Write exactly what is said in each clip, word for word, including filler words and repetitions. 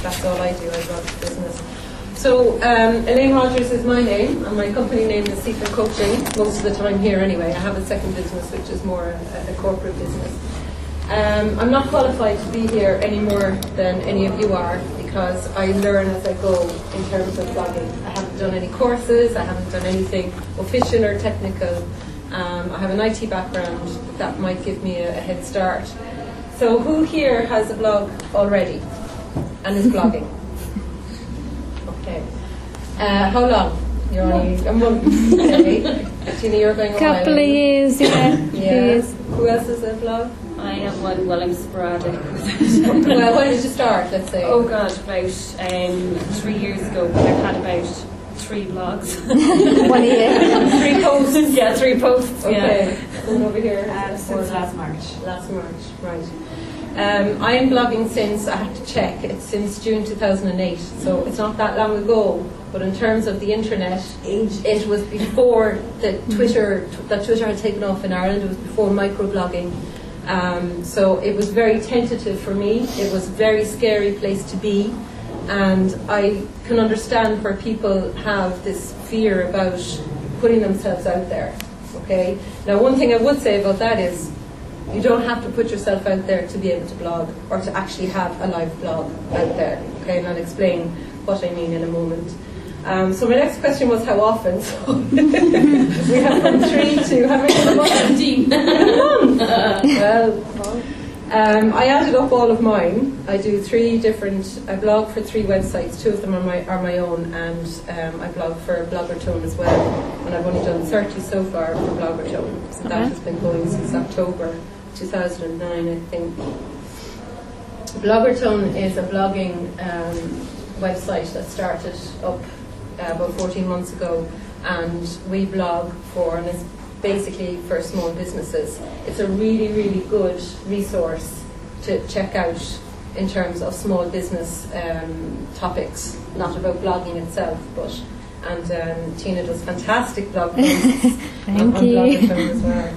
that's all I do. I blog for business. So um, Elaine Rogers is my name, and my company name is Secret Coaching, most of the time here anyway. I have a second business, which is more a, a corporate business. Um, I'm not qualified to be here any more than any of you are, because I learn as I go in terms of blogging. I haven't done any courses, I haven't done anything official or technical. Um, I have an I T background that might give me a, a head start. So who here has a blog already and is blogging? Okay. Uh, how long? You're only a month. Okay. Tina, you're going a couple while, of years, yeah. Yeah. Years. Who else has a blog? I have one. Well, I'm sporadic. Well, when did you start, let's say? Oh God, about um, three years ago. But I've had about three blogs. One year. Three posts. Yeah, three posts. Okay. Yeah. And over here? Um, since last March. Last March, right. Um, I am blogging since, I have to check, it's since June two thousand eight, so it's not that long ago, but in terms of the internet, it was before the Twitter, that Twitter had taken off in Ireland, it was before microblogging. Um, so it was very tentative for me, it was a very scary place to be, and I can understand where people have this fear about putting themselves out there. Okay. Now, one thing I would say about that is you don't have to put yourself out there to be able to blog or to actually have a live blog out there. Okay, and I'll explain what I mean in a moment. Um, so my next question was how often. So we have from three to how many? Seventeen. Well, um, I added up all of mine. I do three different. I blog for three websites. Two of them are my are my own, and um, I blog for Bloggertone as well. And I've only done thirty so far for Bloggertone. So that has been going since October two thousand nine, I think. Bloggertone is a blogging um, website that started up uh, about fourteen months ago, and we blog for, and it's basically for small businesses. It's a really, really good resource to check out in terms of small business um, topics, not about blogging itself, but and um, Tina does fantastic blog posts on, on Bloggertone as well.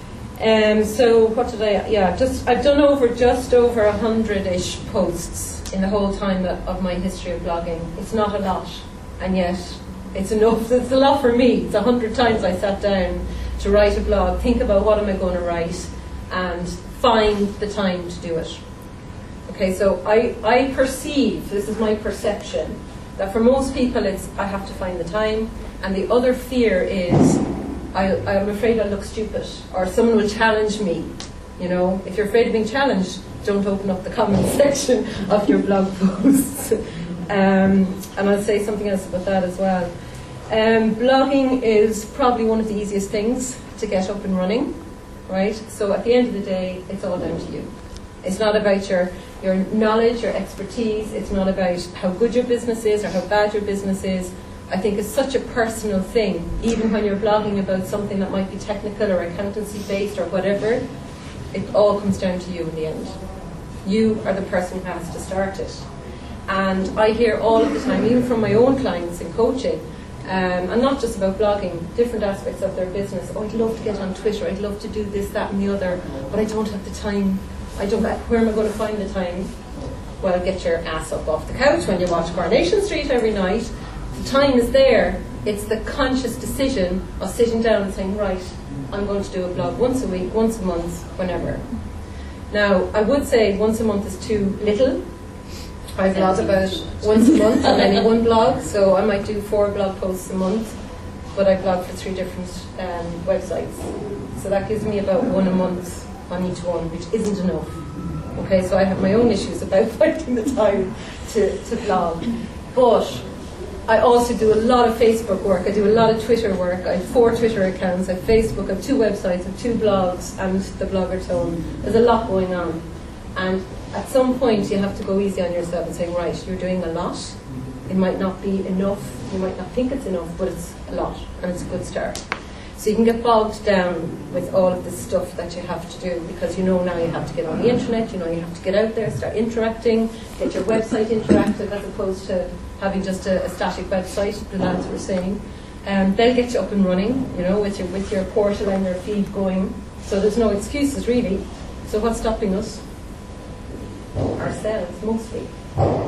Um, so what did I? Yeah, just I've done over just over a hundred-ish posts in the whole time of my history of blogging. It's not a lot, and yet it's enough. It's a lot for me. It's a hundred times I sat down to write a blog, think about what am I going to write, and find the time to do it. Okay, so I I perceive, this is my perception, that for most people it's I have to find the time, and the other fear is I, I'm afraid I'll look stupid, or someone will challenge me. You know, if you're afraid of being challenged, don't open up the comment section of your blog posts. um, and I'll say something else about that as well. Um, blogging is probably one of the easiest things to get up and running, right? So at the end of the day, it's all down to you. It's not about your, your knowledge, your expertise. It's not about how good your business is or how bad your business is. I think it's such a personal thing, even when you're blogging about something that might be technical or accountancy based or whatever, it all comes down to you in the end. You are the person who has to start it. And I hear all of the time, even from my own clients in coaching, um, and not just about blogging, different aspects of their business. Oh, I'd love to get on Twitter, I'd love to do this, that and the other, but I don't have the time. I don't. Where am I going to find the time? Well, get your ass up off the couch when you watch Coronation Street every night. The time is there. It's the conscious decision of sitting down and saying, right, I'm going to do a blog once a week, once a month, whenever. Now, I would say once a month is too little. I blog about once a month on any one blog, so I might do four blog posts a month, but I blog for three different um, websites. So that gives me about one a month on each one, which isn't enough. Okay, so I have my own issues about finding the time to, to blog. But I also do a lot of Facebook work, I do a lot of Twitter work. I have four Twitter accounts, I have Facebook, I have two websites, I have two blogs, and the Bloggertone. There's a lot going on. And at some point you have to go easy on yourself and say, right, you're doing a lot. It might not be enough, you might not think it's enough, but it's a lot, and it's a good start. So you can get bogged down with all of the stuff that you have to do, because you know now you have to get on the internet, you know you have to get out there, start interacting, get your website interactive as opposed to having just a, a static website, the lads were saying. Um, they'll get you up and running, you know, with your, with your portal and your feed going. So there's no excuses really. So what's stopping us? Ourselves, mostly.